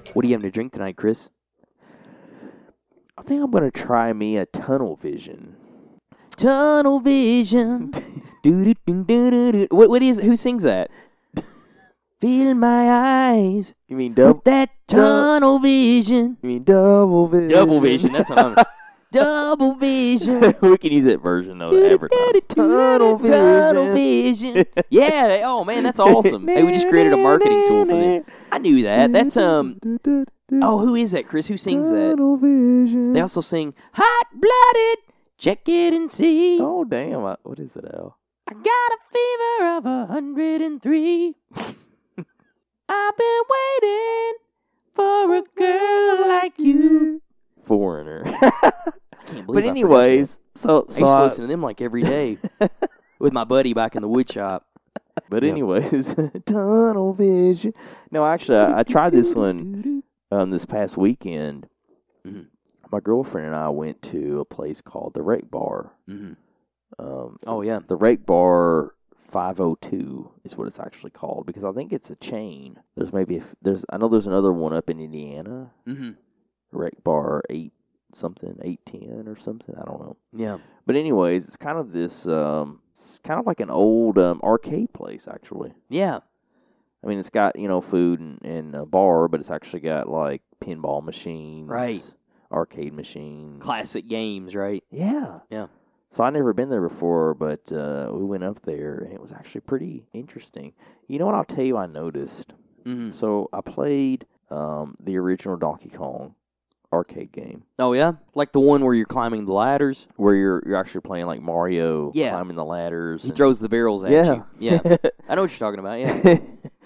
What are you having to drink tonight, Chris? I think I'm going to try me a Tunnel Vision. Tunnel Vision. Do-do-do-do-do-do. What is? Who sings that? Fill my eyes You mean with that tunnel vision. You mean Double Vision? Double vision. That's what I'm. Double vision. We can use that version though to advertise. Tunnel Vision. Tunnel vision. Yeah. Oh man, that's awesome. Hey, we just created a marketing tool for them. I knew that. That's Oh, who is that, Chris? Who sings that? Tunnel Vision. They also sing Hot Blooded. Check it and see. Oh damn! What is it, Al? I got a fever of 103. I've been waiting for a girl like you. Foreigner. I can't believe But I anyways, so I used to listen to them like every day with my buddy back in the wood shop. But Yeah. anyways, Tunnel Vision. No, actually, I tried this one this past weekend. Mhm. My girlfriend and I went to a place called the Rec Bar. Mm-hmm. Oh yeah. The Rec Bar 502 is what it's actually called because I think it's a chain. I know there's another one up in Indiana. Mm-hmm. Rec Bar 810 or something. I don't know. Yeah. But anyways, it's kind of this. It's kind of like an old arcade place, actually. Yeah. I mean, it's got food and a bar, but it's actually got like pinball machines, Right. Arcade machines, Classic games, right? Yeah. Yeah. So I'd never been there before, but we went up there, and it was actually pretty interesting. You know what I'll tell you I noticed? Mm-hmm. So I played the original Donkey Kong arcade game, Oh yeah. Like the one where you're climbing the ladders. where you're actually playing like Mario, Yeah. climbing the ladders. He throws the barrels at Yeah. you. Yeah. I know what you're talking about. Yeah.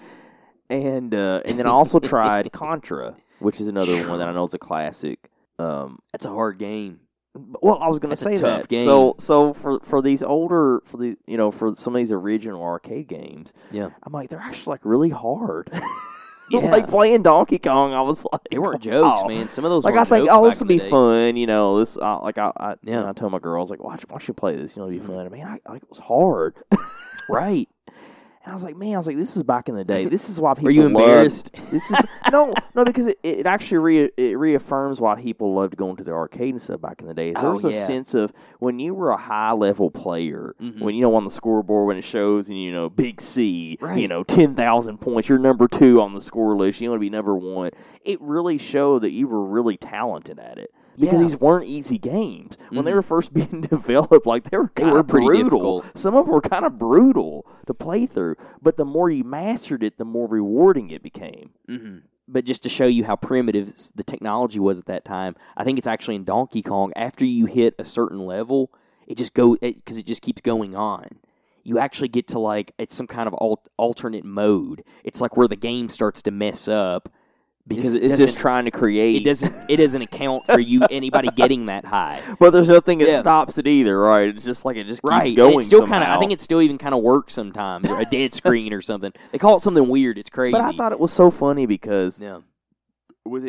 and then I also tried Contra, which is another one that I know is a classic. That's a hard game. Well, I was going to That's a say tough that. game. So for these older for some of these original arcade games, Yeah. I'm like they're actually like really hard. Yeah. Like playing Donkey Kong, I was like, They weren't jokes, wow. man. Some of those Like weren't I think, jokes this back will in be the day. fun, This I Yeah. I told my girls like, why don't you play this? It'll be Mhm. fun. Man, it was hard. Right. And I was like, this is back in the day. This is why people Are you loved- embarrassed? This is no, because it actually it reaffirms why people loved going to the arcade and stuff back in the day. There Oh, was a yeah. sense of when you were a high level player, Mhm. when on the scoreboard when it shows and big C, Right. 10,000 points, you're number 2 on the score list, you want to be number 1. It really showed that you were really talented at it. Because Yeah. these weren't easy games. When they Mhm. were first being developed, like they were pretty brutal. difficult. Some of them were kind of brutal to play through. But the more you mastered it, the more rewarding it became. Mm-hmm. But just to show you how primitive the technology was at that time, I think it's actually in Donkey Kong. After you hit a certain level, it just because it just keeps going on. You actually get to like it's some kind of alternate mode. It's like where the game starts to mess up because It's just trying to create. it doesn't account for anybody getting that high. But there's nothing that Yeah. stops it either, right? It's just like it just Right, keeps and going. it's still kind of. somehow. I think it still even kind of works sometimes, or a dead screen or something. They call it something weird. It's crazy. But I thought it was so funny because yeah. with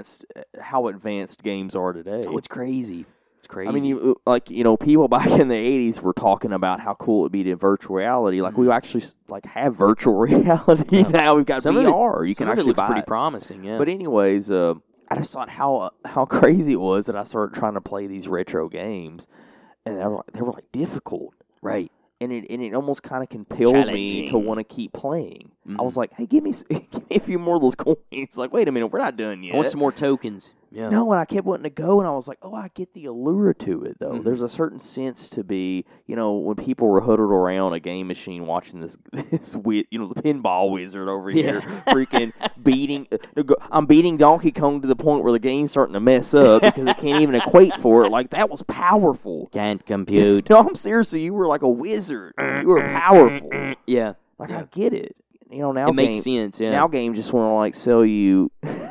how advanced games are today. Oh, it's crazy. It's crazy. I mean, people back in the 80s were talking about how cool it'd be to virtual reality. Like we actually have virtual reality Yeah. now. We've got Some of VR. You some can of it actually looks buy pretty it. promising. Yeah. But anyways, I just thought how crazy it was that I started trying to play these retro games, and they were like difficult, right. and it almost kind of compelled me to Challenging. want to keep playing. Mhm. I was like, hey, give me a few more of those coins. Like, wait a minute, we're not done yet. I want some more tokens. Yeah. No, and I kept wanting to go, and I was like, oh, I get the allure to it, though. Mhm. There's a certain sense to be, when people were huddled around a game machine watching this the pinball wizard over here, freaking beating. I'm beating Donkey Kong to the point where the game's starting to mess up because it can't even equate for it. Like, that was powerful. Can't compute. No, I'm seriously, you were like a wizard. You were powerful. Yeah. Like, Yeah. I get it. Now It makes sense. Yeah. Now games just want to, like, sell you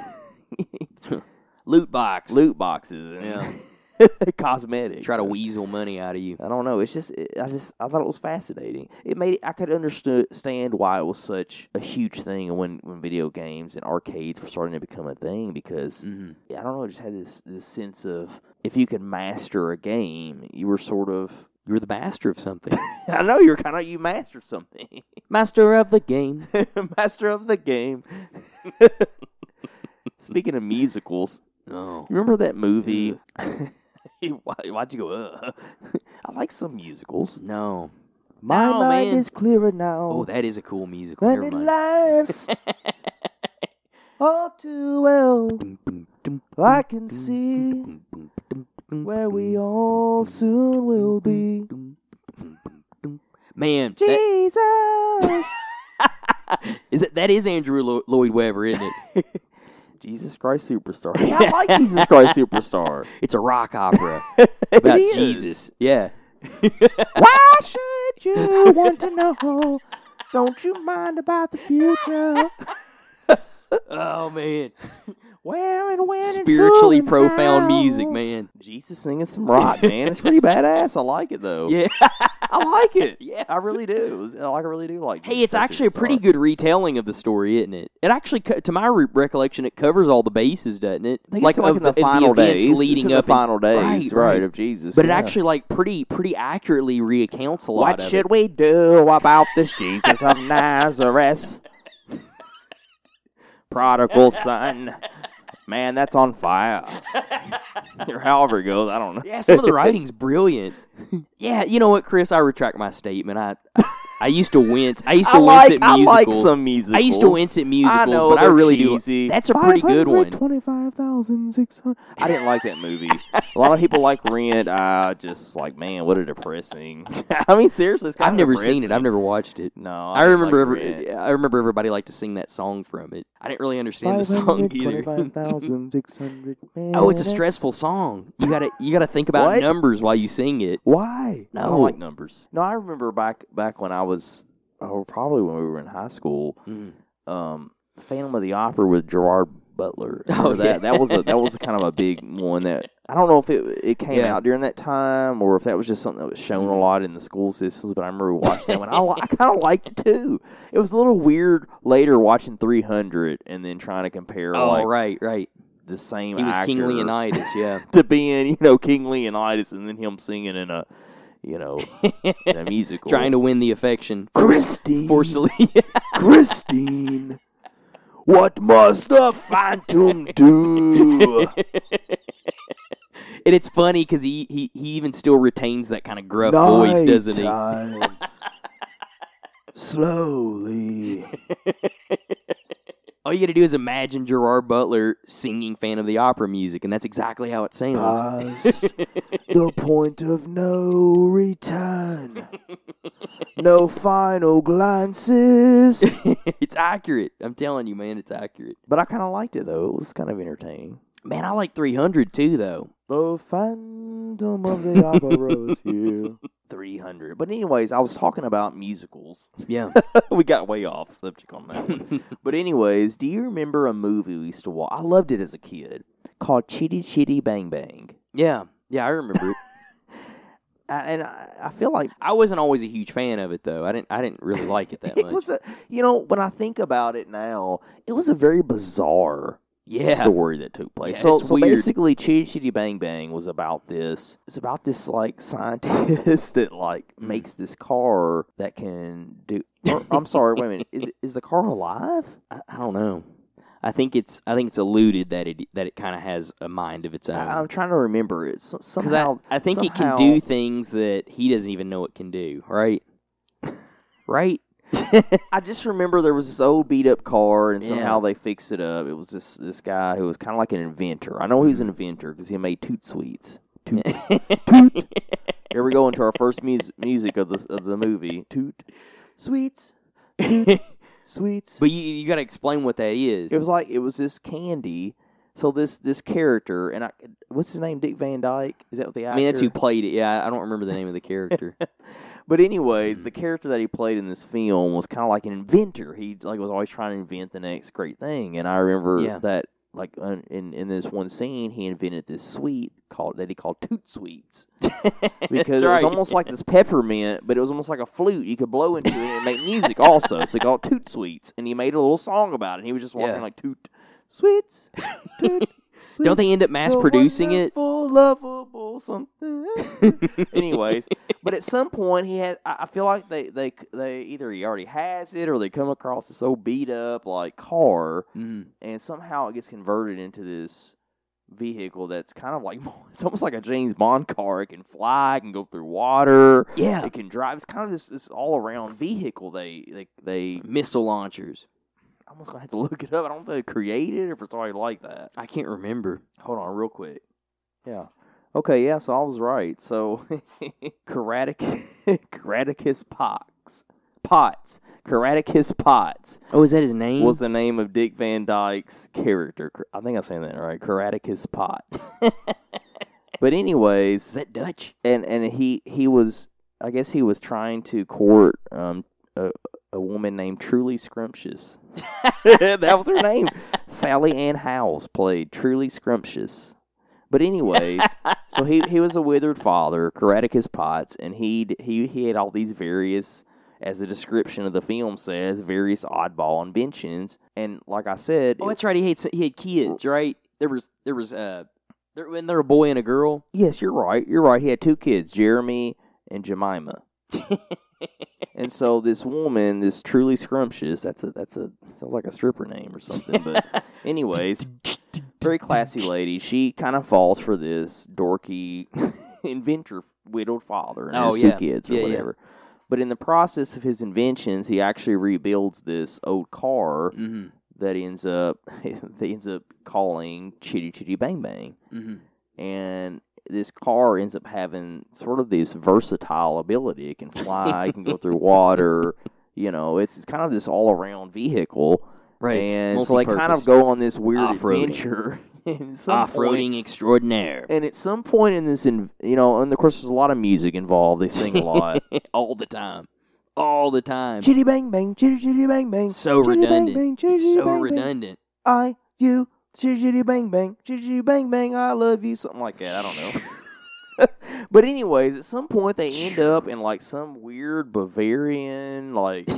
Loot box. loot boxes and Yeah. cosmetics. Try to weasel money out of you. I don't know. It's just I thought it was fascinating. I could understand why it was such a huge thing when video games and arcades were starting to become a thing because Mm-hmm. I don't know. I just had this sense of if you could master a game, you were sort of. You were the master of something. I know you mastered something. Master of the game. Master of the game. Speaking of musicals, Oh. you remember that movie? Why'd you go, I like some musicals. No. My No, mind man. is clearer now. Oh, that is a cool musical. when Never it mind. lies all too well. I can see where we all soon will be. Man, Jesus. that is Andrew Lloyd Webber, isn't it? Jesus Christ Superstar. Hey, I like Jesus Christ Superstar. It's a rock opera about It is. Jesus. Yeah. Why should you want to know? Don't you mind about the future? Oh man, Where and when spiritually and who and profound how. music, man. Jesus singing some rock, man. It's pretty badass. I like it though. Yeah. I like it. Yeah. I really do. I really do like. Hey, Jesus it's Christ actually a pretty Superstar. good retelling of the story, isn't it? It actually, to my recollection, it covers all the bases, doesn't it? I think it's like in the final events days. leading it's in up the final days, right. of Jesus. But it yeah. actually, like, pretty accurately recounts a lot What of should it. we do about this Jesus of Nazareth? Prodigal son. Man, that's on fire. Or however it goes, I don't know. Yeah, some of the writing's brilliant. Yeah, you know what, Chris? I retract my statement. I used to wince. I used to wince at I musicals. like some musicals. I used to wince at musicals, I know, but I they're really cheesy. do. That's a pretty good one. 525,600. I didn't like that movie. A lot of people like Rent. I just like, man, what a depressing. I mean, seriously, it's kind I've of never depressing. seen it. I've never watched it. No, I didn't remember. like Rent. I remember everybody liked to sing that song from it. I didn't really understand the song either. 525,600. Oh, it's a stressful song. You gotta think about What? numbers while you sing it. Why? I No. don't like numbers. No, I remember back when I was, probably when we were in high school. Mm. Phantom of the Opera with Gerard Butler. Oh, Remember yeah. that was kind of a big one that I don't know if it came Yeah. out during that time or if that was just something that was shown a lot in the school systems. But I remember watching that one. I kind of liked it too. It was a little weird later watching 300 and then trying to compare Oh, right. the same He was actor King Leonidas, yeah. to being King Leonidas and then him singing in a in a musical Trying to win the affection. Christine. Forcefully. Christine, what must the phantom do? And it's funny because he even still retains that kind of gruff voice, doesn't he? Nighttime. Slowly. All you got to do is imagine Gerard Butler singing Phantom of the Opera music, and that's exactly how it sounds. Past the point of no return. No final glances. It's accurate. I'm telling you, man, it's accurate. But I kind of liked it, though. It was kind of entertaining. Man, I like 300 too, though. The Phantom of the Opera is here. 300. But anyways, I was talking about musicals. Yeah. We got way off subject on that one. But anyways, do you remember a movie we used to watch? I loved it as a kid. Called Chitty Chitty Bang Bang. Yeah, I remember it. I feel like I wasn't always a huge fan of it, though. I didn't really like it that much. it was when I think about it now, it was a very bizarre story that took place. Yeah, so it's weird. basically, Chitty Chitty Bang Bang was about this. It's about this like scientist that like makes this car that can do. I'm sorry, wait a minute. Is the car alive? I don't know. I think it's alluded that it kind of has a mind of its own. I'm trying to remember it. Because Somehow, I think it can do things that he doesn't even know it can do. Right? Right? I just remember there was this old beat up car, and somehow Yeah. they fixed it up. It was this guy who was kind of like an inventor. I know he was an inventor because he made Toot Sweets. Toot. Toot. Here we go into our first music of the movie. Toot Sweets. Toot Sweets. But you got to explain what that is. It was this candy. So this character, and what's his name? Dick Van Dyke? Is that what the actor? I mean, that's who played it. Yeah, I don't remember the name of the character. But anyways, the character that he played in this film was kind of like an inventor. He was always trying to invent the next great thing. And I remember that in this one scene, he invented this sweet that he called Toot Sweets because it was almost like this peppermint, but it was almost like a flute. You could blow into it and make music also. So he called it Toot Sweets, and he made a little song about it. And he was just walking like Toot Sweets, Toot Don't they end up mass producing it? Lovable something. Anyways, but at some point I feel like they either he already has it or they come across this old beat up like car, and somehow it gets converted into this vehicle that's kind of like, it's almost like a James Bond car. It can fly, it can go through water, it can drive. It's kind of this all around vehicle. They missile launchers. I'm almost gonna have to look it up. I don't know if they created it or if it's already like that. I can't remember. Hold on, real quick. Yeah. Okay. Yeah. So I was right. So Caraticus Potts. Caraticus Potts. Oh, is that his name? Was the name of Dick Van Dyke's character? I think I'm saying that right. Caraticus Potts. But anyways, is that Dutch? And he was, I guess he was trying to court a woman named Truly Scrumptious. That was her name. Sally Ann Howes played Truly Scrumptious. But anyways, so he was a withered father, Caraticus Potts, and he had all these various, as the description of the film says, various oddball inventions. And like I said, that's right. He had kids, right? There was wasn't there a boy and a girl? Yes, you're right. He had 2 kids, Jeremy and Jemima. And so this woman, this Truly Scrumptious, that's a sounds like a stripper name or something. But anyways, very classy lady. She kind of falls for this dorky inventor, widowed father, and his 2 kids or whatever. Yeah. But in the process of his inventions, he actually rebuilds this old car that ends up calling Chitty Chitty Bang Bang, and this car ends up having sort of this versatile ability. It can fly, it can go through water. It's kind of this all-around vehicle. Right. And so they kind of go on this weird adventure. Off-roading extraordinaire. And at some point in this, and of course there's a lot of music involved. They sing a lot. All the time. All the time. Chitty bang bang, chitty chitty bang bang. So redundant. It's so redundant. You. Chitty chitty bang bang, chitty chitty bang bang, I love you, something like that. I don't know. But anyways, at some point they end up in like some weird Bavarian, like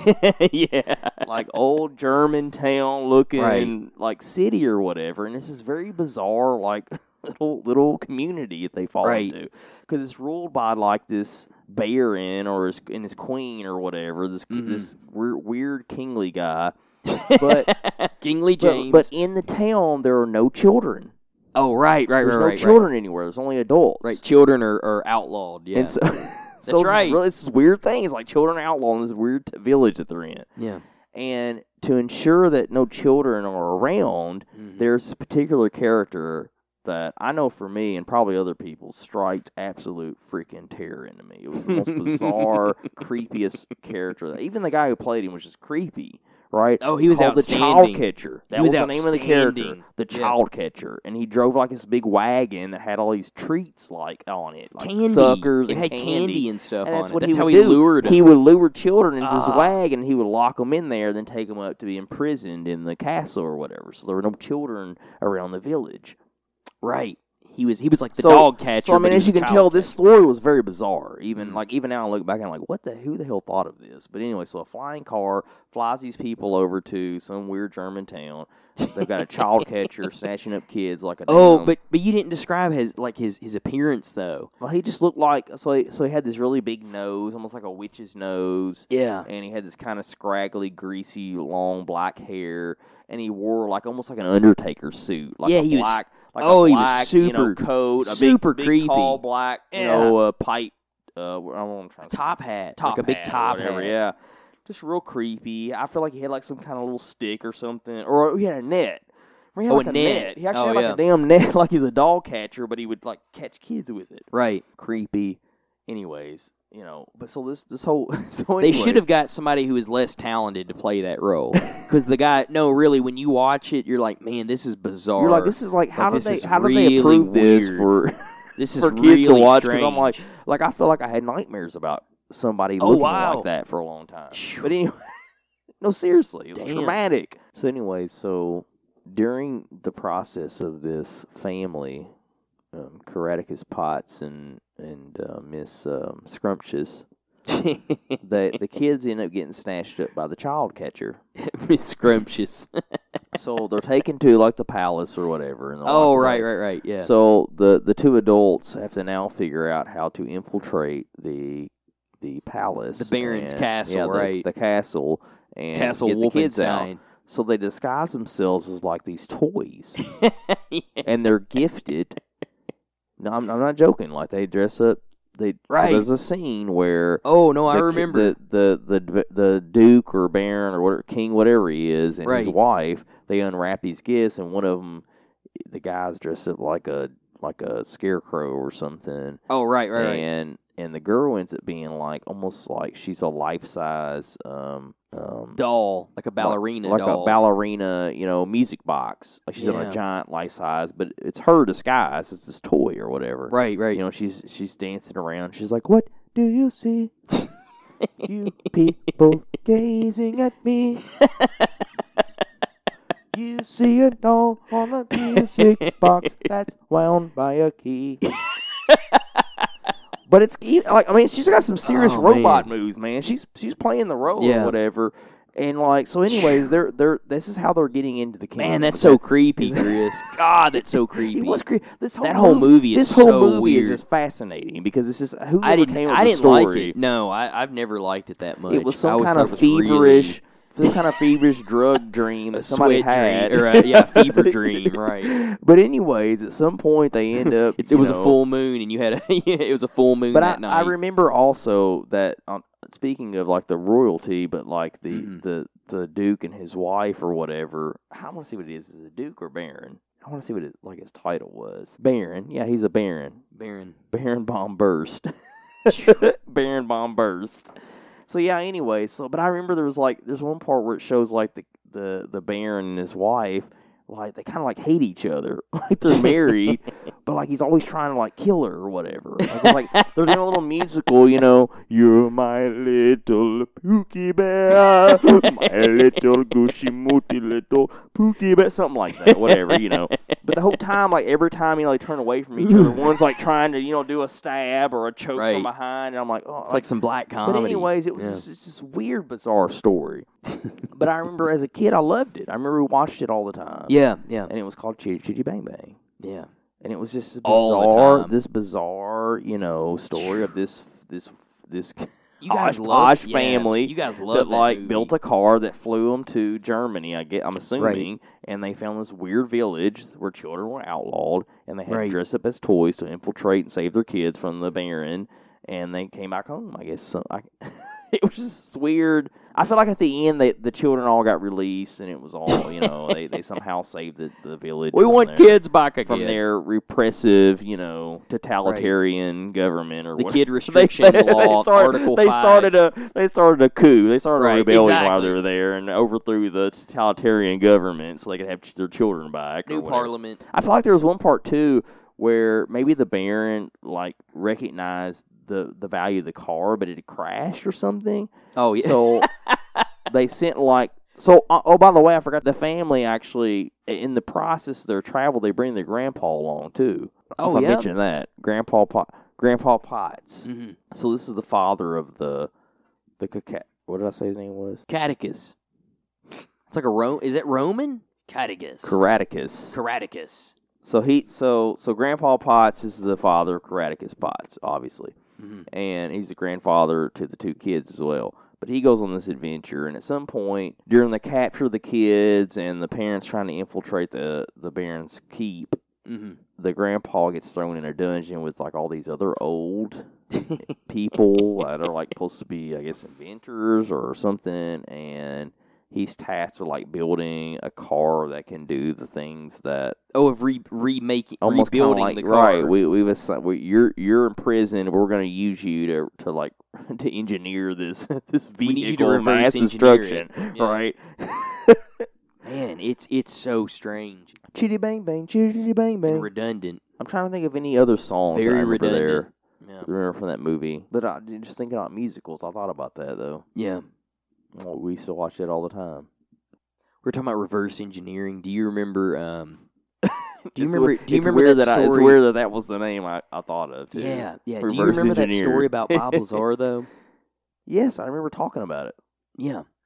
like old German town looking like city or whatever, and this is very bizarre, like little community that they fall into, because it's ruled by like this baron or his queen or whatever, this weird kingly guy. But Kingly James. But in the town, there are no children. Oh, right. There's no children anywhere. There's only adults. Right, children are outlawed. Yeah, and so that's right. It's this weird thing. It's like children are outlawed in this weird village that they're in. Yeah, and to ensure that no children are around, there's a particular character that I know for me and probably other people striked absolute freaking terror into me. It was the most bizarre, creepiest character. Even the guy who played him was just creepy. Right? Oh, he was outstanding. The Child Catcher. That was the name of the character. The Child Catcher. And he drove like this big wagon that had all these treats like on it. Like candy. Suckers and had candy and stuff and on that's it. What that's he how would he do. lured them. He would lure children into his wagon, and he would lock them in there, then take them up to be imprisoned in the castle or whatever. So there were no children around the village. Right. He was like the dog catcher. So I mean, as you can tell, this story was very bizarre. Even now, I look back and I'm like, who the hell thought of this? But anyway, so a flying car flies these people over to some weird German town. They've got a child catcher snatching up kids like a. But you didn't describe his appearance though. Well, he just looked like so he had this really big nose, almost like a witch's nose. Yeah, and he had this kind of scraggly, greasy, long black hair, and he wore like almost like an Undertaker suit, like a black. Like a black, he was super coat, a super big, creepy, tall black, pipe, top hat, like a big top whatever, hat. Yeah, just real creepy. I feel like he had like some kind of little stick or something, or he had a net. He had a net. He actually had like a damn net, like he's a dog catcher, but he would like catch kids with it. Right, creepy. Anyways. But so this whole they should have got somebody who is less talented to play that role, because the guy. No, really, when you watch it, you're like, man, this is bizarre. You're like, this is like, how did they really approve weird. This for this is for really kids to watch? Because I'm like I feel like I had nightmares about somebody looking like that for a long time. But anyway, no, seriously, it was traumatic. So anyway, during the process of this family. Caraticus Potts and Miss Scrumptious, the kids end up getting snatched up by the child catcher, Miss Scrumptious. So they're taken to like the palace or whatever. And they're Oh, like, right, yeah. So the two adults have to now figure out how to infiltrate the palace, The Baron's and, castle, right? The castle, and Castle get the kids out. Wolfenstein. So they disguise themselves as like these toys, and they're gifted. No, I'm not joking. Like they dress up. So there's a scene where I remember the Duke or Baron or whatever, King, whatever he is, and his wife. They unwrap these gifts, and one of them, the guy's dressed up like a scarecrow or something. Oh, right. And the girl ends up being like almost like she's a life size doll, like a ballerina like doll. a ballerina, music box. Like she's in a giant life size, but it's her disguise. It's this toy or whatever. Right. She's dancing around. She's like, "What do you see? You people gazing at me. You see a doll on a music box that's wound by a key." But it's like, I mean, she's got some serious robot moves, man. She's playing the role or whatever, and like, so anyways, they're this is how they're getting into the kingdom. Man, that's so creepy, Chris. God, that's so creepy. It was creepy. This whole movie is so weird. Is just fascinating because this is who I came didn't up with the story. like it. No, I've never liked it that much. It was some kind of feverish. Some kind of feverish drug dream that somebody had. Fever dream, right. But anyways, at some point they end up... it was a full moon, and you had it was a full moon that night. I remember also that, speaking of like the royalty, but like the Duke and his wife or whatever, I want to see what it is. Is it Duke or Baron? I want to see what his title was. Baron. Yeah, he's a Baron. Baron Von Burst. Baron Von Burst. So yeah, anyway, but I remember there's one part where it shows like the Baron and his wife, like they kind of like hate each other, like they're married, but like he's always trying to like kill her or whatever. Like they're doing a little musical, you're my little Pookie Bear, my little Gushy Mooty little Pookie Bear, something like that, whatever, But the whole time, like every time turn away from each other, one's like trying to do a stab or a choke from behind, and I'm like, oh, it's like some black comedy. But anyways, it was it's this weird, bizarre story. But I remember as a kid, I loved it. I remember we watched it all the time. Yeah. And it was called Chitty Chitty Bang Bang. Yeah. And it was just this bizarre, story of this you guys family. You guys love that movie. built a car that flew them to Germany. I'm assuming, and they found this weird village where children were outlawed, and they had to dress up as toys to infiltrate and save their kids from the Baron. And they came back home. I guess it was just weird. I feel like at the end, the children all got released, and it was all, they somehow saved the village. We want kids back again. From their repressive, totalitarian government or the kid restriction law, Article 5. They started a coup. They started a rebellion while they were there and overthrew the totalitarian government so they could have their children back. New parliament. I feel like there was one part, too, where maybe the Baron, recognized the value of the car, but it had crashed or something. Oh, yeah. So they sent by the way, I forgot, the family actually, in the process of their travel, they bring their grandpa along, too. Oh, I mentioned that. Grandpa Potts. Mm-hmm. So this is the father of the what did I say his name was? Catechus. It's like is it Roman? Catechus. Caraticus. So Grandpa Potts is the father of Caraticus Potts, obviously. Mm-hmm. And he's the grandfather to the two kids as well. But he goes on this adventure, and at some point, during the capture of the kids and the parents trying to infiltrate the Baron's keep, the grandpa gets thrown in a dungeon with all these other old people that are supposed to be, I guess, inventors or something, and he's tasked with building a car that can do the things that rebuilding the car. Right, you're in prison. We're going to use you to engineer this vehicle of mass destruction. Yeah. Right. Man, it's so strange. Chitty bang bang, chitty bang bang. And redundant. I'm trying to think of any other songs Very I remember redundant. there. Yeah. Remember from that movie. But I just thinking about musicals, I thought about that though. Yeah. Well, we used to watch that all the time. We're talking about reverse engineering. Do you remember? It's weird that was the name I thought of too. Yeah. Reverse Do you remember engineer. that story about Bob Lazar though? Yes, I remember talking about it. Yeah.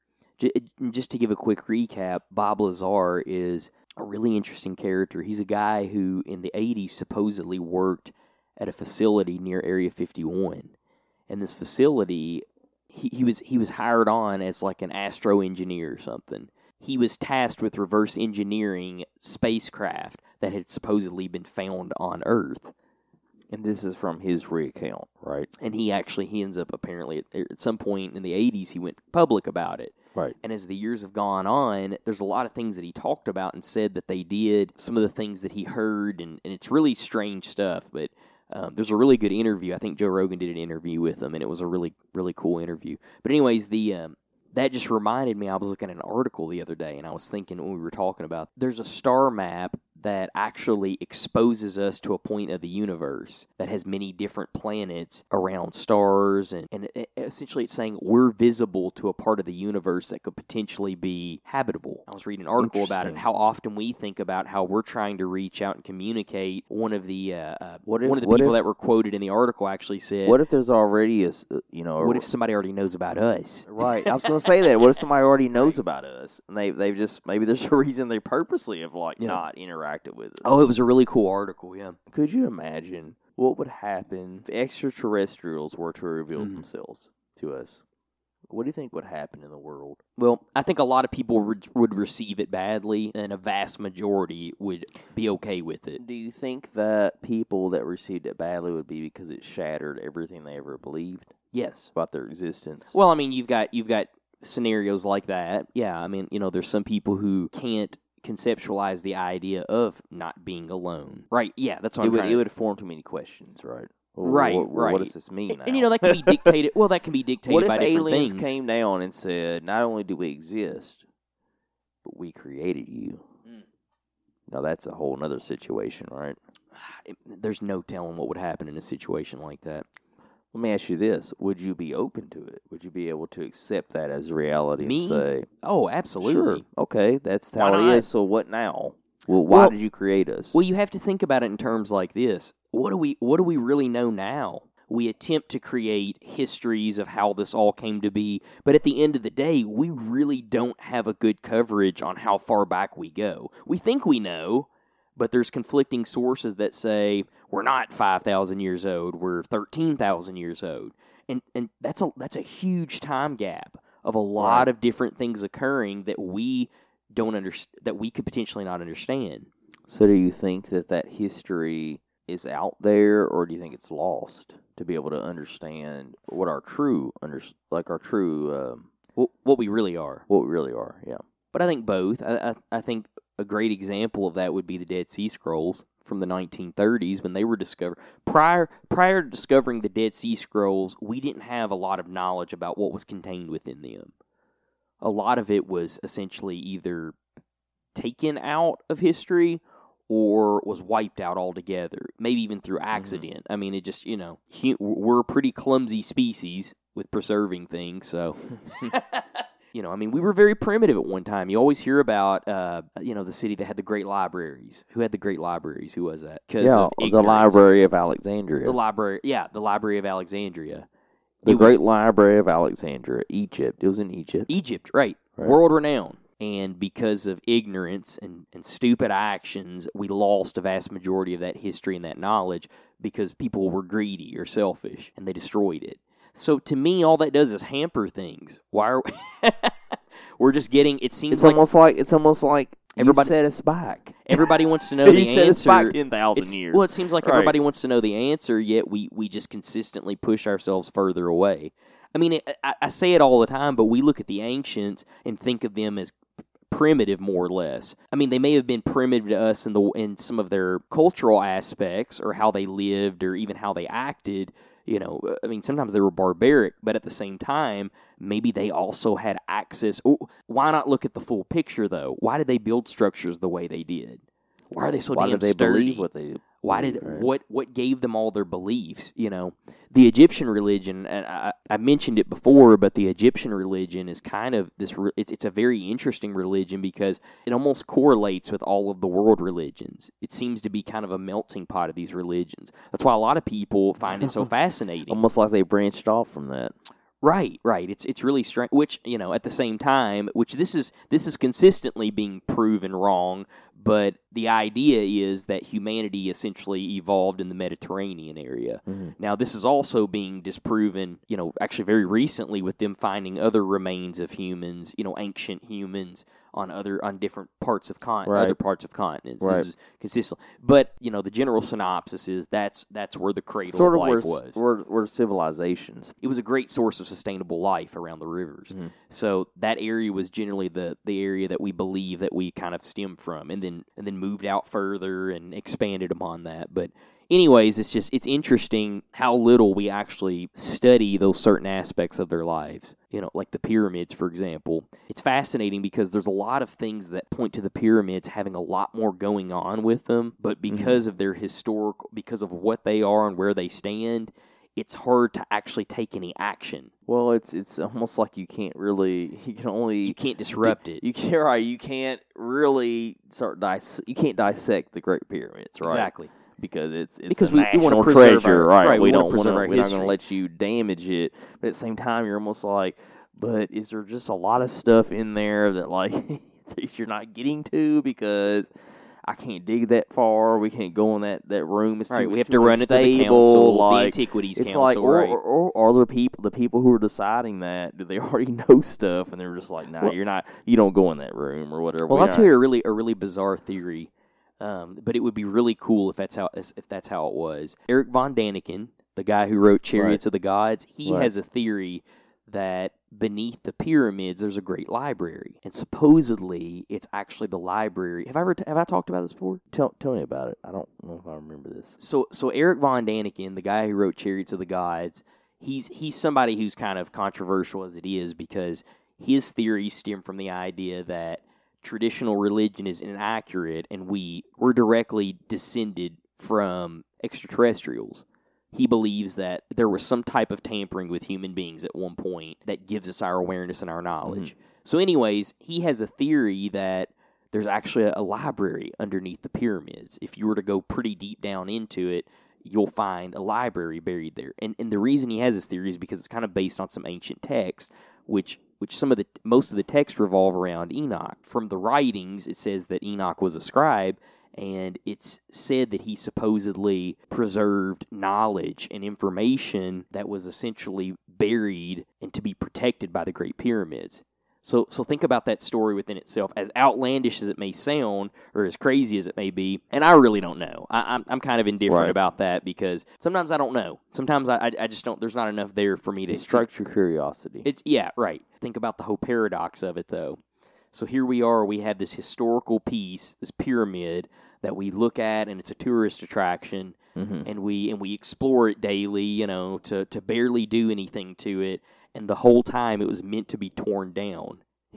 Just to give a quick recap, Bob Lazar is a really interesting character. He's a guy who, in the 80s, supposedly worked at a facility near Area 51. And this facility, he was hired on as like an astro engineer or something. He was tasked with reverse engineering spacecraft that had supposedly been found on Earth. And this is from his recount, right? And he ends up apparently at some point in the 80s, he went public about it. Right. And as the years have gone on, there's a lot of things that he talked about and said that they did, some of the things that he heard, and it's really strange stuff. But there's a really good interview. I think Joe Rogan did an interview with him, and it was a really, really cool interview. But anyways, that just reminded me, I was looking at an article the other day, and I was thinking when we were talking about, there's a star map that actually exposes us to a point of the universe that has many different planets around stars, and essentially it's saying we're visible to a part of the universe that could potentially be habitable. I was reading an article about it, how often we think about how we're trying to reach out and communicate. One of the people that were quoted in the article actually said, what if there's already what if somebody already knows about us? Right. I was going to say that. What if somebody already knows about us, and they've just, maybe there's a reason they purposely have not interacted with us. Oh, it was a really cool article, yeah. Could you imagine what would happen if extraterrestrials were to reveal themselves to us? What do you think would happen in the world? Well, I think a lot of people would receive it badly, and a vast majority would be okay with it. Do you think that people that received it badly would be because it shattered everything they ever believed? Yes. About their existence? Well, I mean, you've got scenarios like that. Yeah, I mean, there's some people who can't conceptualize the idea of not being alone. Right, yeah, that's what it would form too many questions, right? Right. What does this mean now? And that can be dictated. Well, that can be dictated by different things. What if aliens came down and said, not only do we exist, but we created you? Now, that's a whole other situation, right? There's no telling what would happen in a situation like that. Let me ask you this. Would you be open to it? Would you be able to accept that as reality and say... Oh, absolutely. Sure. Okay, that's how it is. So what now? Well, why did you create us? Well, you have to think about it in terms like this. What do we really know now? We attempt to create histories of how this all came to be, but at the end of the day, we really don't have a good coverage on how far back we go. We think we know, but there's conflicting sources that say we're not 5,000 years old, we're 13,000 years old. And that's a huge time gap of a lot of different things occurring that we don't that we could potentially not understand. So do you think that history is out there, or do you think it's lost to be able to understand what our true what we really are? What we really are, yeah. But I think both. I think a great example of that would be the Dead Sea Scrolls from the 1930s when they were discovered. Prior to discovering the Dead Sea Scrolls, we didn't have a lot of knowledge about what was contained within them. A lot of it was essentially either taken out of history or was wiped out altogether, maybe even through accident. Mm-hmm. I mean, it just, we're a pretty clumsy species with preserving things, so... I mean, we were very primitive at one time. You always hear about, the city that had the great libraries. Who had the great libraries? Who was that? The Library of Alexandria. The Library of Alexandria. The Great Library of Alexandria, Egypt. It was in Egypt. Egypt, right. World renowned. And because of ignorance and stupid actions, we lost a vast majority of that history and that knowledge because people were greedy or selfish, and they destroyed it. So to me, all that does is hamper things. Why are we're just getting? It seems it's almost like everybody set us back. Everybody wants to know the answer. Set us back 10,000 years. Well, it seems like everybody wants to know the answer, yet we just consistently push ourselves further away. I mean, I say it all the time, but we look at the ancients and think of them as primitive, more or less. I mean, they may have been primitive to us in some of their cultural aspects, or how they lived, or even how they acted. I mean, sometimes they were barbaric, but at the same time, maybe they also had access. Why not look at the full picture, though? Why did they build structures the way they did? Why are they so damn sturdy? Why did they believe what they? What gave them all their beliefs? The Egyptian religion, and I mentioned it before, but the Egyptian religion is kind of this. It's a very interesting religion because it almost correlates with all of the world religions. It seems to be kind of a melting pot of these religions. That's why a lot of people find it so fascinating. Almost like they branched off from that. Right. It's really strange. Which, at the same time, which this is consistently being proven wrong. But the idea is that humanity essentially evolved in the Mediterranean area. Mm-hmm. Now, this is also being disproven, actually very recently with them finding other remains of humans, ancient humans on different parts of other parts of continents. Right. This is consistent. But, the general synopsis is that's where the cradle sort of of life was. Were civilizations. It was a great source of sustainable life around the rivers. Mm-hmm. So that area was generally the area that we believe that we kind of stem from, and then moved out further and expanded upon that. But anyways, it's interesting how little we actually study those certain aspects of their lives. Like the pyramids, for example. It's fascinating because there's a lot of things that point to the pyramids having a lot more going on with them, but because of their because of what they are and where they stand, it's hard to actually take any action. Well, it's almost like you can't disrupt it. You can't really you can't dissect the Great Pyramids, right? Exactly. Because it's because a we national want to preserve treasure, right? We We're don't not preserve going to let you damage it, but at the same time, you're almost like, but is there just a lot of stuff in there that like that you're not getting to because I can't dig that far. We can't go in that room. It's right. Too, we have too to run it to the council, the Antiquities it's Council. Like, right. or are there the people who are deciding that? Do they already know stuff and they're just like, nah, you don't go in that room or whatever. Well, I'll tell you a really bizarre theory. But it would be really cool if that's how it was. Eric von Daniken, the guy who wrote Chariots of the Gods, he has a theory that beneath the pyramids there's a great library, and supposedly it's actually the library. Have I talked about this before? Tell me about it. I don't know if I remember this. So Eric von Daniken, the guy who wrote Chariots of the Gods, he's somebody who's kind of controversial as it is because his theories stem from the idea that traditional religion is inaccurate and we're directly descended from extraterrestrials. He believes that there was some type of tampering with human beings at one point that gives us our awareness and our knowledge. Mm-hmm. So anyways, he has a theory that there's actually a library underneath the pyramids. If you were to go pretty deep down into it, you'll find a library buried there. And the reason he has this theory is because it's kind of based on some ancient texts, which most of the texts revolve around Enoch. From the writings, it says that Enoch was a scribe, and it's said that he supposedly preserved knowledge and information that was essentially buried and to be protected by the Great Pyramids. So think about that story within itself, as outlandish as it may sound, or as crazy as it may be. And I really don't know. I'm kind of indifferent about that because sometimes I don't know. Sometimes I just don't. There's not enough there for me to. It strikes your curiosity. Think about the whole paradox of it, though. So here we are. We have this historical piece, this pyramid that we look at, and it's a tourist attraction, and we explore it daily. To barely do anything to it. And the whole time it was meant to be torn down.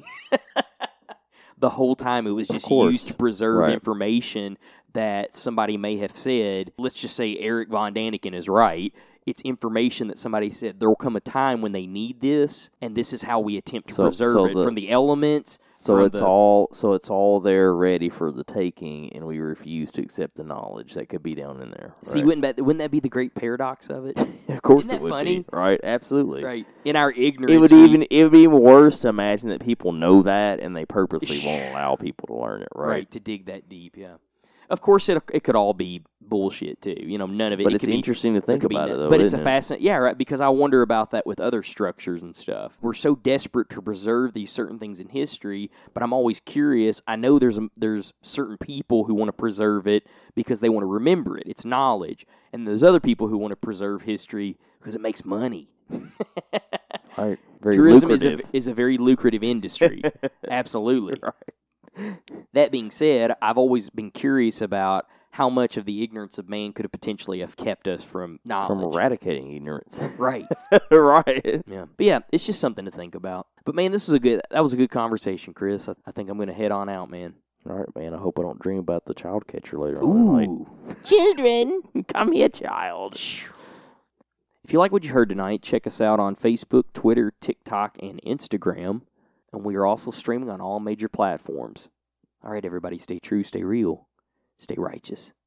The whole time it was just used to preserve information that somebody may have said. Let's just say Eric von Daniken is right. It's information that somebody said there will come a time when they need this, and this is how we attempt to preserve it from the elements. So it's all there ready for the taking, and we refuse to accept the knowledge that could be down in there. Right? See, wouldn't that be the great paradox of it? Of course, Isn't that it would funny? Be, right? Absolutely. Right. In our ignorance, it would be even worse to imagine that people know that and they purposely won't allow people to learn it. Right. To dig that deep. Yeah. Of course, it could all be bullshit too. None of it. But it's interesting to think about it, though. But it's a fascinating, because I wonder about that with other structures and stuff. We're so desperate to preserve these certain things in history, but I'm always curious. I know there's certain people who want to preserve it because they want to remember it. It's knowledge, and there's other people who want to preserve history because it makes money. Right. Very Tourism lucrative. is a very lucrative industry. Absolutely. Right. That being said, I've always been curious about how much of the ignorance of man could have potentially have kept us from knowledge. From eradicating ignorance. Right. Right. Yeah. But yeah, it's just something to think about. But man, that was a good conversation, Chris. I think I'm going to head on out, man. All right, man. I hope I don't dream about the child catcher later on tonight. Children. Come here, child. If you like what you heard tonight, check us out on Facebook, Twitter, TikTok, and Instagram. And we are also streaming on all major platforms. All right, everybody, stay true, stay real, stay righteous.